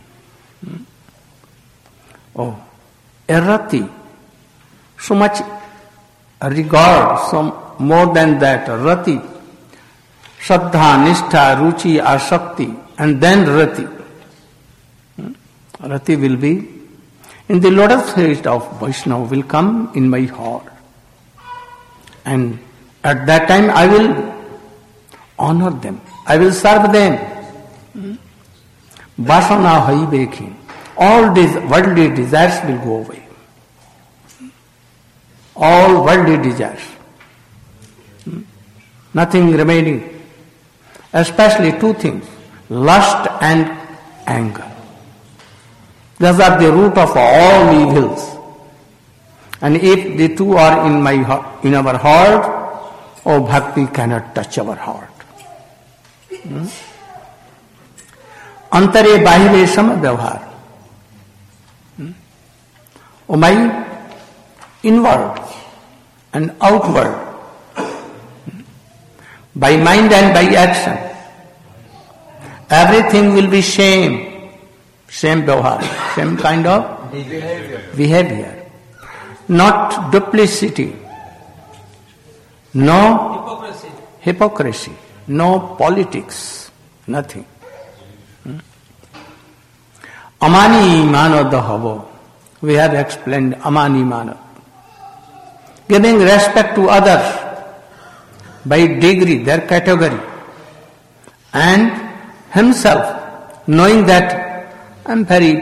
Oh, a Rati. So much regard, some more than that, Rati. Shraddha, Nishtha, Ruchi, Asakti, and then Rati. Rati will be in the lotus feet of Vaishnava will come in my heart. And at that time I will honor them. I will serve them. Vasana hai bekhin. All these worldly desires will go away. All worldly desires. Nothing remaining. Especially two things, lust and anger. Those are the root of all evils. And if the two are in our heart, oh, bhakti cannot touch our heart. Antare bahire sama vyavhar. Oh, my inward and outward, by mind and by action, everything will be same vyavahar, same kind of behavior. Not duplicity, no hypocrisy, no politics, nothing. Amani manada havo. We have explained amani mana. Giving respect to others by degree, their category, and himself knowing that I am very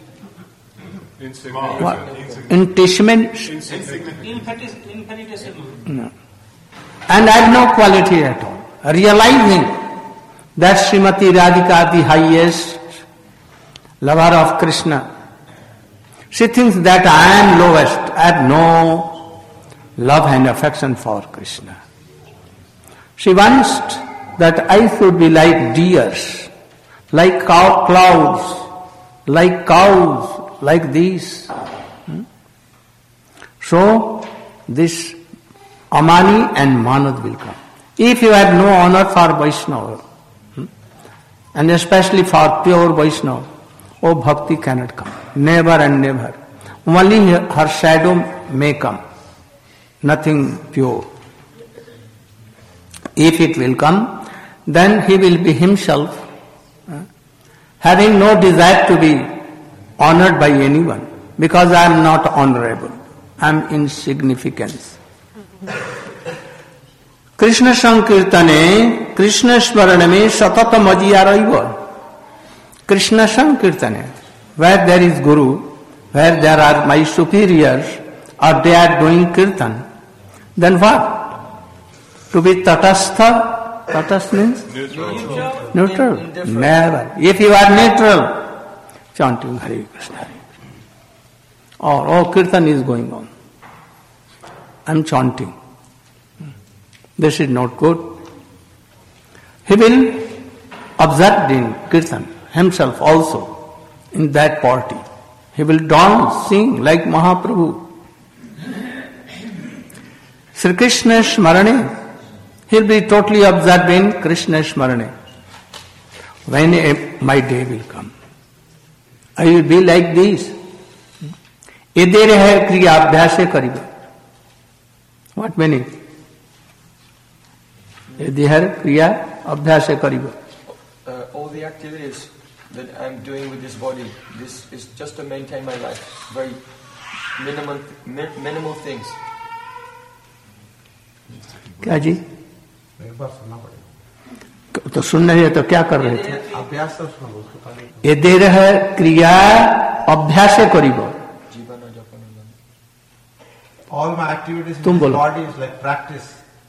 infinitesimal, no. And I have no quality at all. Realizing that Srimati Radhika, the highest lover of Krishna, she thinks that I am lowest. I have no love and affection for Krishna. She wants that I should be like deers, like clouds, like cows, like these. So, this Amani and Manad will come. If you have no honor for Vaishnava, and especially for pure Vaishnava, oh, bhakti cannot come. Never and never. Only her shadow may come. Nothing pure. If it will come, then he will be himself, having no desire to be honored by anyone, because I am not honorable. I am insignificance. Krishna Sankirtane, Krishna Smaraname, Satata Majiyaraiva. Krishna Sankirtane, where there is Guru, where there are my superiors, or they are doing Kirtan, then what? To be tatastha, tatastha means? Neutral. Never. If you are neutral, chanting Hare Krishna, Hare Krishna. Or, oh, Kirtan is going on. I am chanting. This is not good. He will observe in Kirtan himself also in that party. He will dance, sing like Mahaprabhu. Sri Krishna Smarane, he will be totally absorbed in Krishna Smarane. When my day will come, I will be like this. Idere hai kriya abhyase kariba. What meaning? Idere kriya abhyase kariba. All the activities that I'm doing with this body, this is just to maintain my life. Very minimal things. क्या जी? तो सुन रहे तो क्या कर रहे थे? ये दे रहे क्रिया अभ्यास करिबो. All my activities in this body is like practice.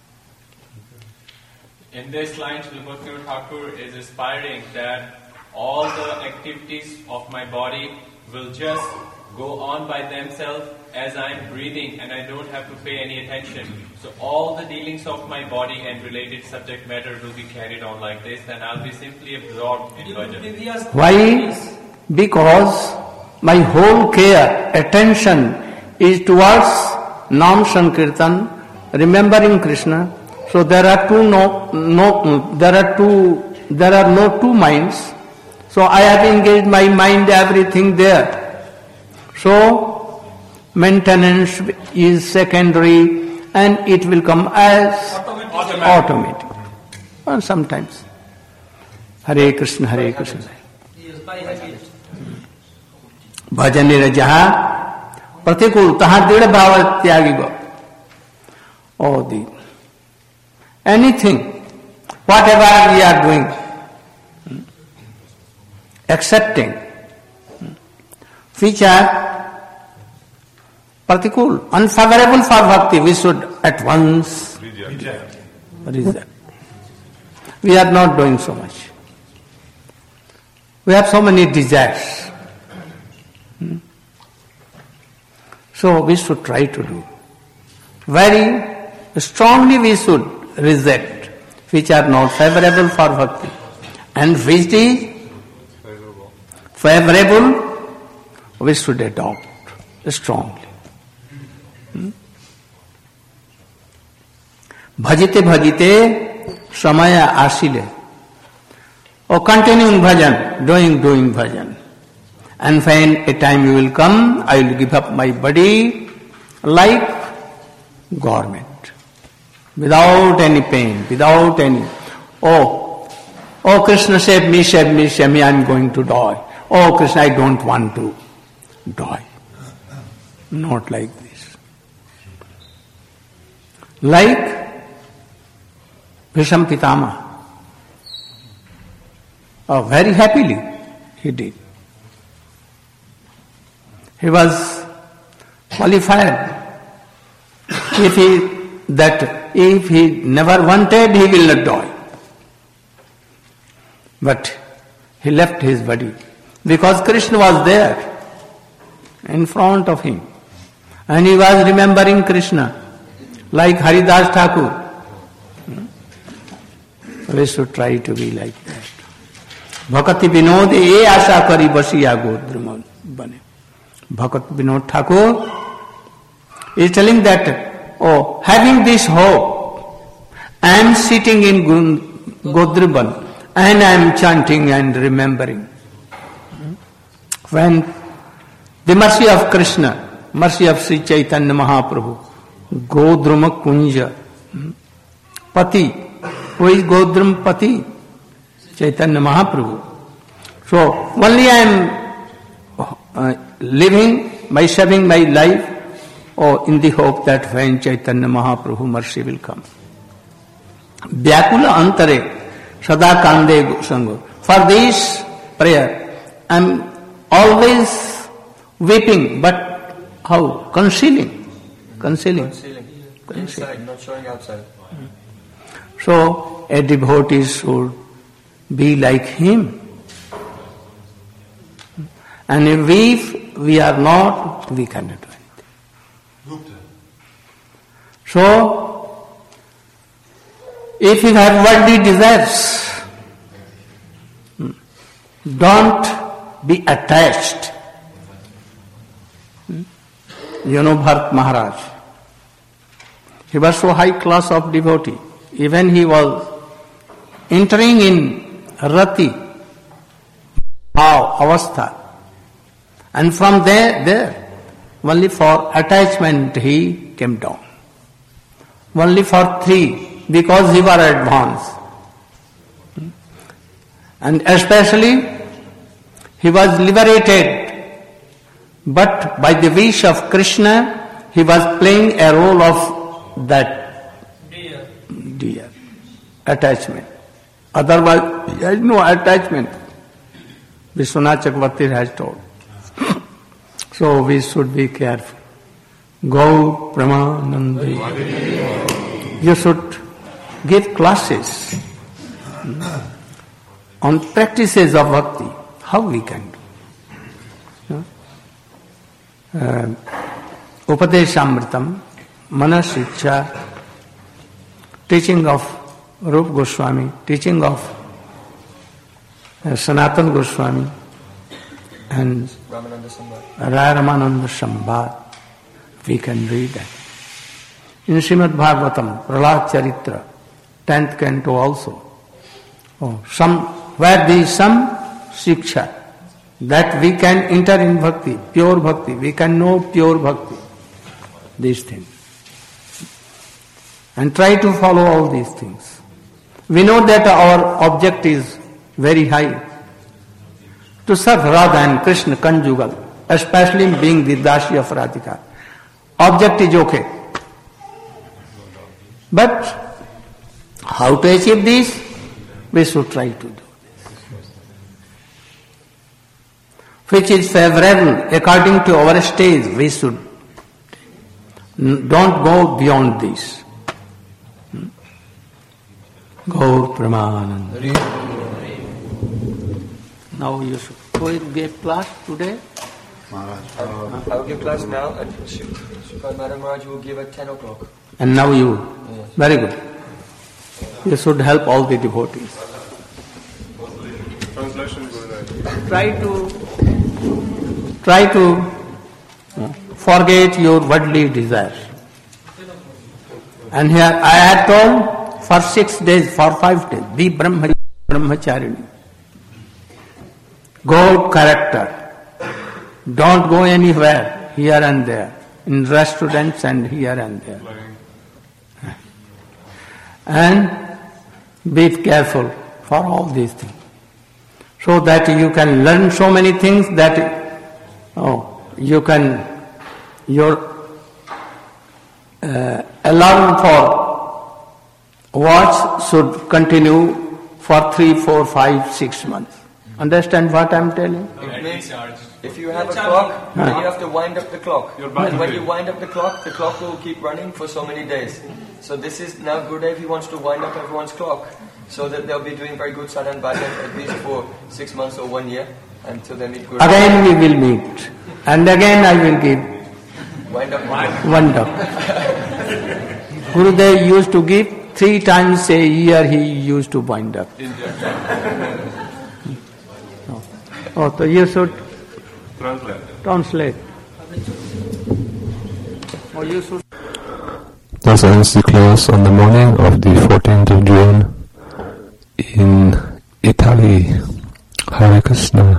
In this line, Srila Bhaktivinoda Thakur is aspiring that all the activities of my body will just go on by themselves as I am breathing and I don't have to pay any attention. So all the dealings of my body and related subject matter will be carried on like this, and I'll be simply absorbed in bhajan. Why? Because my whole care, attention is towards Nam Sankirtan, remembering Krishna. So there are no two minds. So I have engaged my mind, everything there. So maintenance is secondary and it will come as automatic. And sometimes Hare Krishna, Hare Krishna. Bhajanira jaha pratikul taha dida bhava tyagiva. Oh, anything, whatever we are doing, accepting, which are pratikul, unfavorable for bhakti, we should at once reject. We are not doing so much. We have so many desires. So we should try to do. Very strongly we should reject which are not favorable for bhakti, and which is favorable we should adopt strongly. Bhajite bhajite samaya asile. continuing bhajan, doing bhajan. And when a time will come, I will give up my body like garment. Without any pain, without any, oh Krishna save me, I am going to die. Oh Krishna, I don't want to die. Not like this. Like Bhishma Pitama. Oh, very happily he did. He was qualified. If he never wanted, he will not die. But he left his body because Krishna was there in front of him. And he was remembering Krishna like Haridas Thakur. We should try to be like that. Bhakti Vinod e asha kari basiya godrum bane. Bhakti Vinod Thakur is telling that, having this hope, I am sitting in Godriban and I am chanting and remembering. When the mercy of Krishna, mercy of Sri Chaitanya Mahaprabhu, Godruma Kunja, Pati, who is Godrum Pati? Chaitanya Mahaprabhu. So, only I am living by serving my life in the hope that when Chaitanya Mahaprabhu mercy will come. Vyakula antare sada kande sango. For this prayer, I am always weeping, but how? Concealing. Inside, not showing outside. So, a devotee should be like him. And if we are not, we cannot do anything. So, if you have worldly desires, don't be attached. You know Bharat Maharaj. He was so high class of devotee. Even he was entering in Rati, Avastha. And from there, only for attachment he came down. Only for 3, because he was advanced. And especially, he was liberated. But by the wish of Krishna, he was playing a role of that deer. Attachment. Otherwise, there is no attachment. Vishwanath Chakravarti has told. So we should be careful. Gaur Pramananda. You should give classes on practices of bhakti. How we can do? Upadeshamritam, Manas Shiksha, teaching of Rupa Goswami, teaching of Sanatana Goswami, and Ramananda Sambhad. We can read that. In Srimad Bhagavatam, Prahlad Charitra, 10th canto also. Where there is some shiksha, that we can enter in bhakti, pure bhakti, we can know pure bhakti. These things. And try to follow all these things. We know that our object is very high. To serve Radha and Krishna conjugal, especially being the Dashi of Radhika. Object is okay. But how to achieve this? We should try to do this. Which is favorable according to our stage, we should. Don't go beyond this. Gaur Pramananda. Now you should go and give class today. I'll give class now and Madam Maharaj will give at 10 o'clock. And now you. Yes. Very good. You should help all the devotees. Translation Try to forget your worldly desires. And here I had told for 6 days, for 5 days, be brahmacharini. Go character. Don't go anywhere, here and there, in restaurants and here and there. And be careful for all these things. So that you can learn so many things that your alarm for watch should continue for 3, 4, 5, 6 months. Understand what I am telling? It means if you have a clock, then you have to wind up the clock. And when you wind up the clock will keep running for so many days. So this is now Gurudev, he wants to wind up everyone's clock so that they'll be doing very good sadhana and bhajan at least for 6 months or 1 year until they meet Gurudev. Again we will meet. And again I will give wind up. Gurudev used to give 3 times a year, he used to wind up. So you should translate. You should. The Saints declares on the morning of the 14th of June in Italy. Hare Krishna.